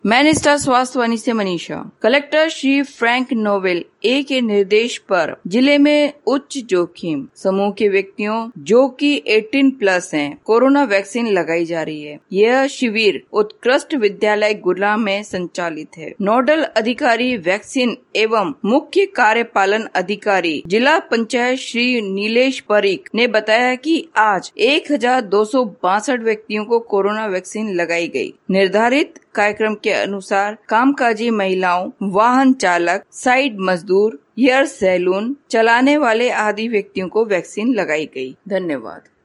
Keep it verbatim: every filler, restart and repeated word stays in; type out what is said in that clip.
Man star स्वास्थ्य वाणी से मनीषा। Collector Shri Frank Noel A K निर्देश पर जिले में उच्च जोखिम समूह के व्यक्तियों जो कि अठारह प्लस हैं, कोरोना वैक्सीन लगाई जा रही है। यह शिविर उत्कृष्ट विद्यालय गुला में संचालित है। नोडल अधिकारी वैक्सीन एवं मुख्य कार्यपालन अधिकारी जिला पंचायत श्री नीलेश परीख ने बताया कि आज एक हजार दो सौ बासठ व्यक्तियों को कोरोना वैक्सीन लगाई गई। निर्धारित कार्यक्रम के अनुसार कामकाजी महिलाओं, वाहन चालक, साइड मजदूर, हेयर सैलून चलाने वाले आदि व्यक्तियों को वैक्सीन लगाई गई। धन्यवाद।